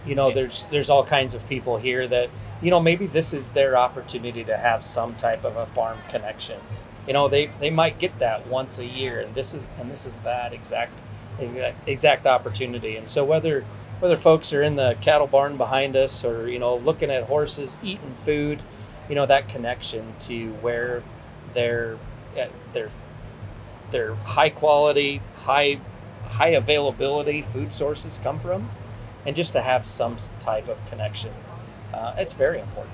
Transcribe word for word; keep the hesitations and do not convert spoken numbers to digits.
You know, there's there's all kinds of people here that, you know, maybe this is their opportunity to have some type of a farm connection. You know, they they might get that once a year, and this is and this is that exact exact, exact opportunity. And so whether whether folks are in the cattle barn behind us, or you know looking at horses eating food, you know that connection to where their uh, their their high quality, high high availability food sources come from, and just to have some type of connection, uh, it's very important.